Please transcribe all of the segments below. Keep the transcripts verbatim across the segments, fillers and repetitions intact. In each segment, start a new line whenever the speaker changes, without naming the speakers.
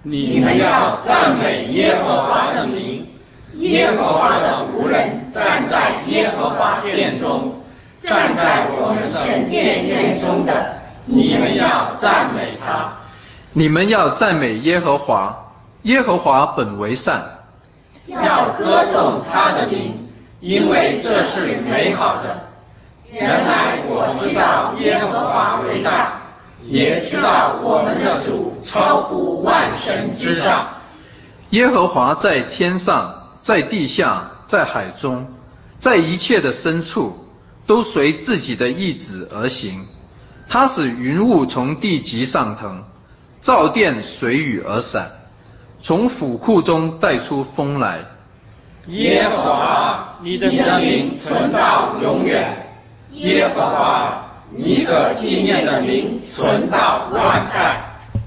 你们要赞美耶和华的名。耶和华的仆人站在耶和华殿中，站在我们神殿院中的，你们要赞美他。
你们要赞美耶和华，耶和华本为善，
要歌颂他的名，因为这是美好的。原来我知道耶和华为大，也知道我们的主超乎万神之上。
耶和华在天上，在地下，在海中，在一切的深处，都随自己的意志而行。他使云雾从地极上腾，造电随雨而散，从府库中带出风来。
耶和华，你的名存到永远。耶和华，你可纪念的名存到万代。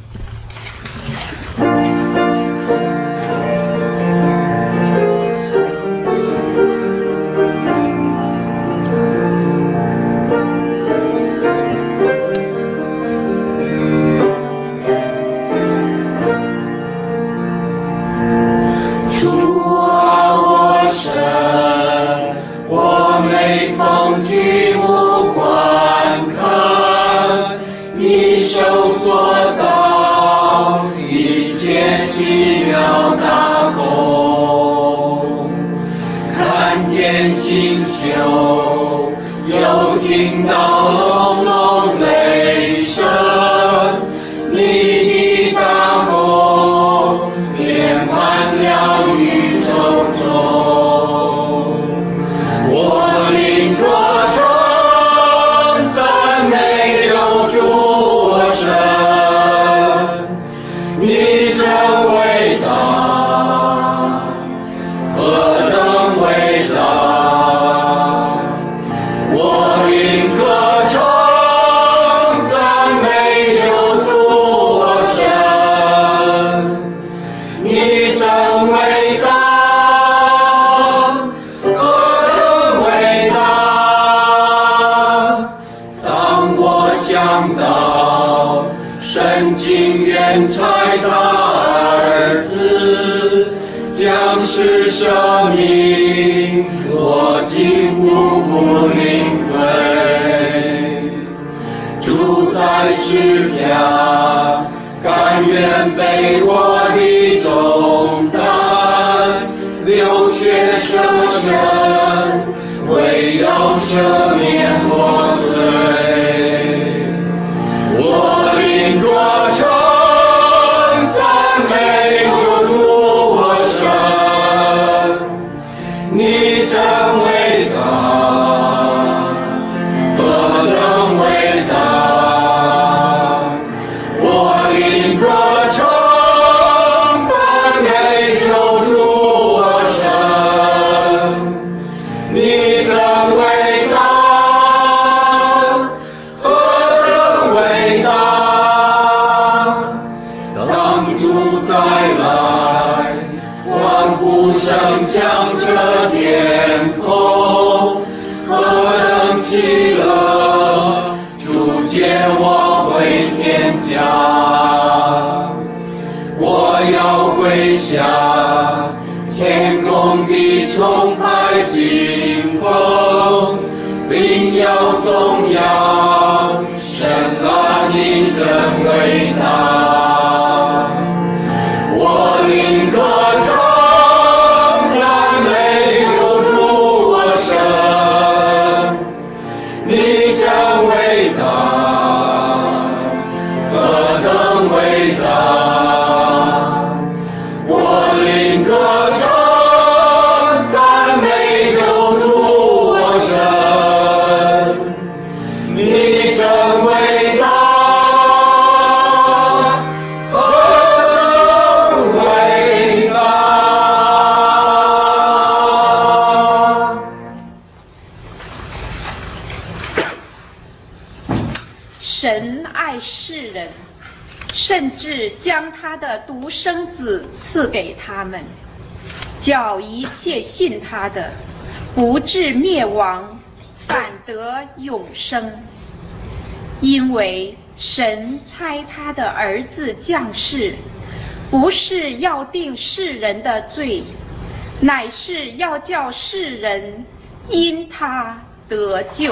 神爱世人，甚至将他的独生子赐给他们，叫一切信他的不至灭亡，反得永生。因为神差他的儿子降世， 不是要定世人的罪，乃是要叫世人因他得救。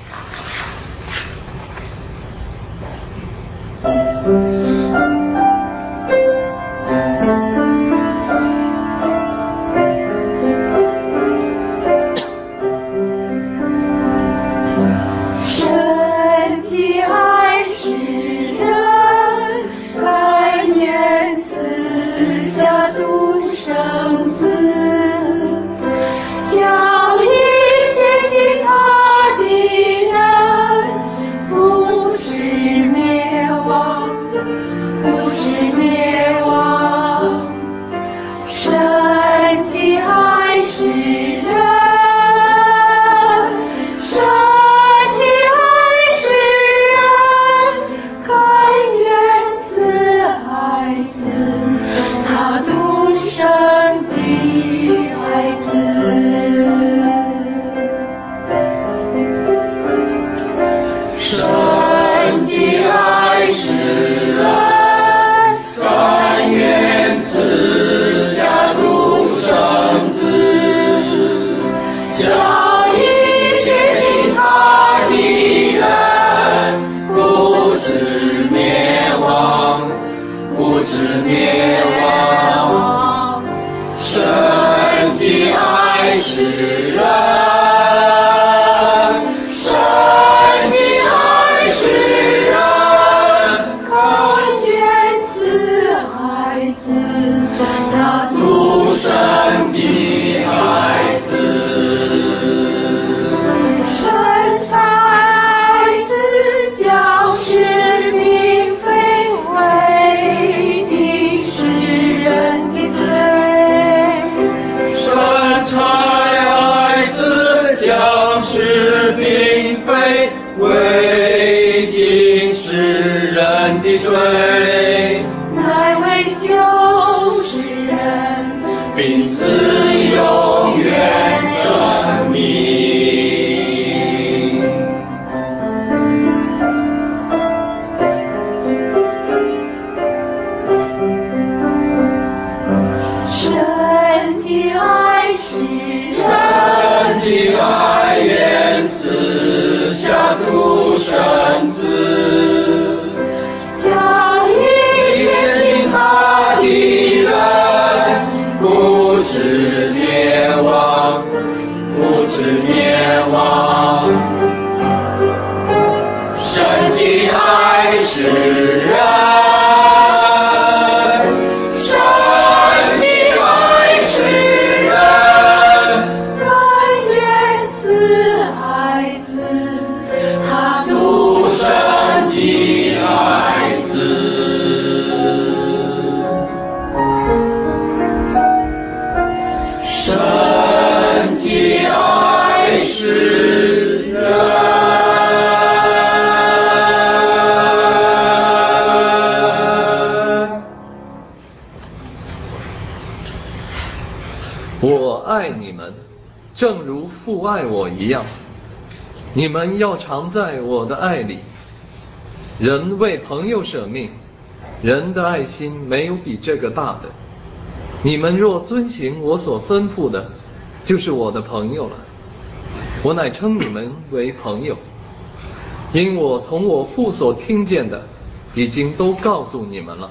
我爱你们，正如父爱我一样。你们要常在我的爱里。人为朋友舍命，人的爱心没有比这个大的。你们若遵行我所吩咐的，就是我的朋友了。我乃称你们为朋友，因我从我父所听见的，已经都告诉你们了。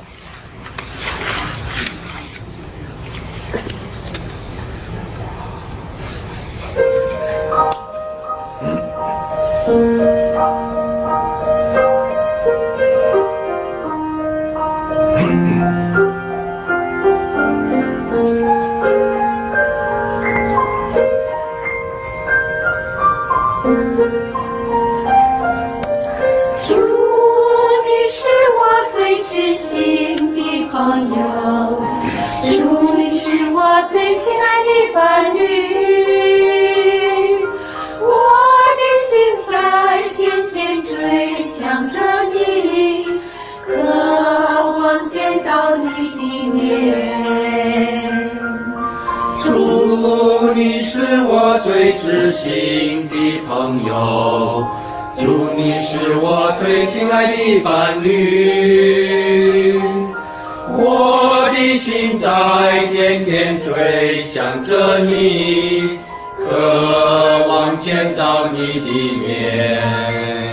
最知心的朋友，主你是我最亲爱的伴侣，我的的心在天天追想着你，渴望见到你的面。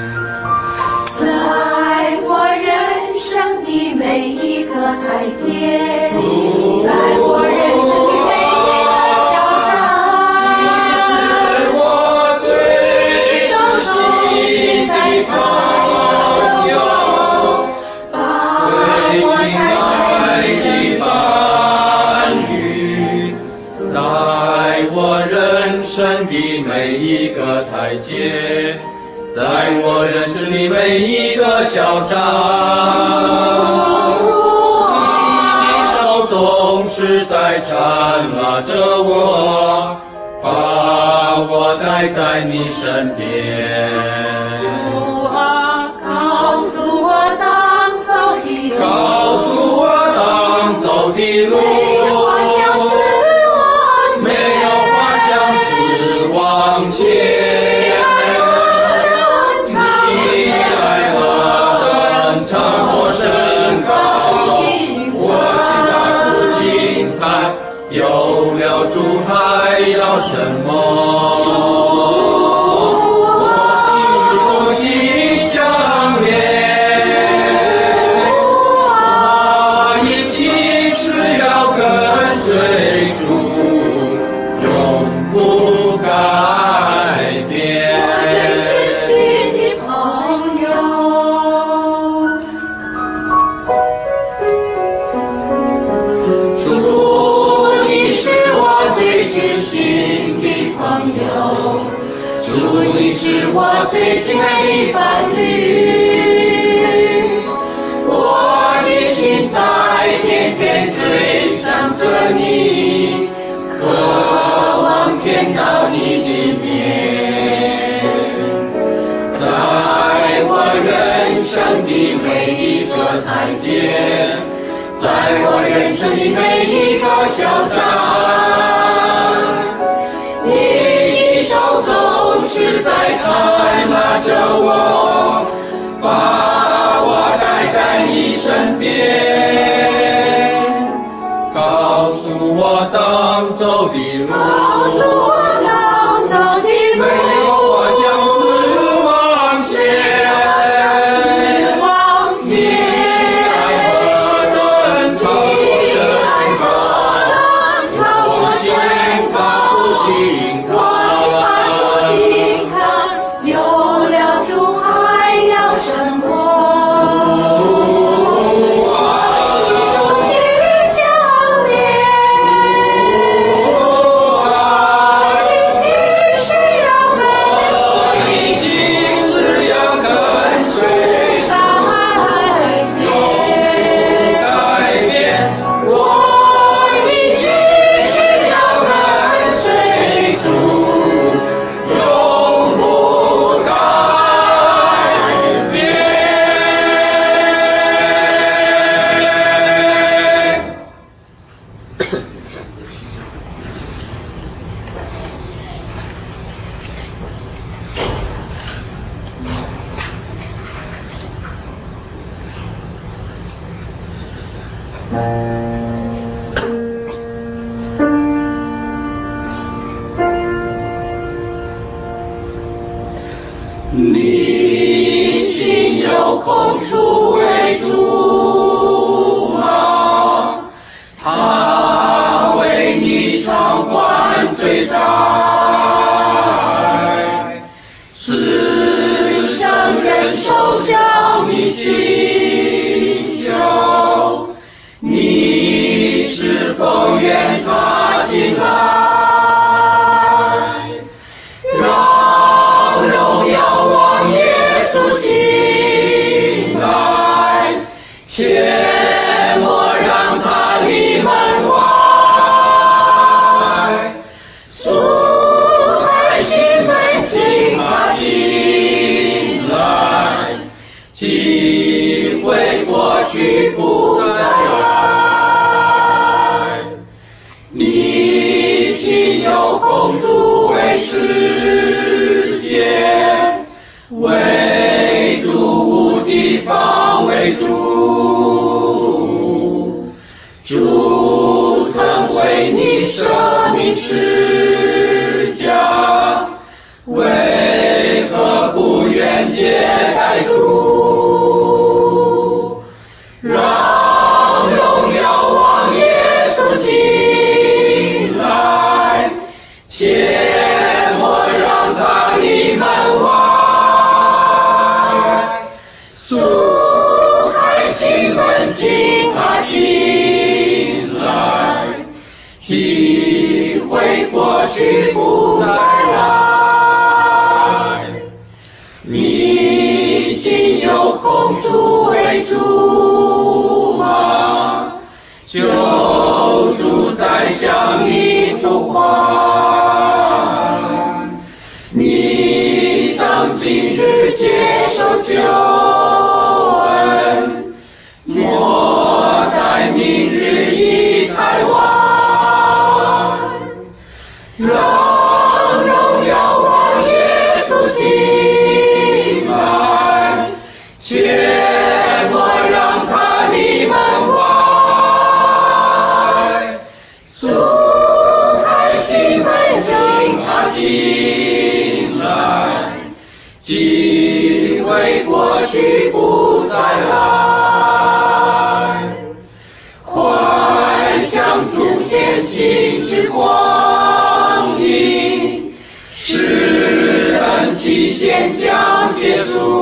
在我人生的每一个台阶，在我人生的每一个小站，
你是我最熟悉的朋友，最亲爱的伴侣，在我人生的每一个台阶，在我人生的每一个小站，你的手总是在缠拉着我，把我带在你身边。
主啊，告诉我当走的路，
告诉我当走的路，没有花香是往前。有了主还要什么？我心与主心相连，我一心是要跟随主，永不改变。
我真是心的朋友。主，你是我最亲爱的伴侣，我的心在天天追想着你，渴望见到你的面。在我人生的每一个台阶，在我人生的每一个小站，你的手总是在缠拉着我，把我带在你身边。
告诉我当走的路，
告诉我当走的路，
没有花香是往前。
往前，
何等超过身高，我宣告敬
有了主还要什么？主心相连，我的心是要跟随，
心是要跟随，
永不
改变。
我的心是要跟随主，
永不改变。你心有空处为主吗？他为你偿还罪债，世上人手向你祈求，你是否愿他进来？让荣耀往耶稣进来，切莫让他离门外。苏开心门，请他进来，机会过去不再来。
主曾为你舍命释迦，为何不愿接待主？让荣耀王耶稣进来，切莫让他离门外。苏开心门，请他进来，机会过去不再来。你心有空处为主吗？救主在向你呼唤，你当今日接受救恩，莫待明日已太晚。让荣耀王耶稣进来，切莫让他离门外。苏开心门，请他进来，机会过去不再来。快向主献心之光阴，施恩期限将结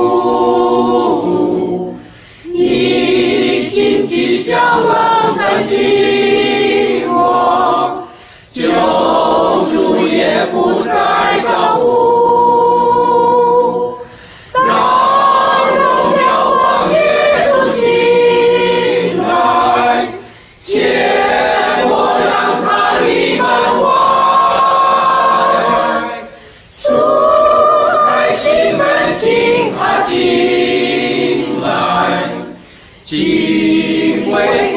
束，你心即将冷淡寂寞，救主也不再招呼。让荣耀王耶稣进来，切莫让他离门外。苏开心门，请他进来，机会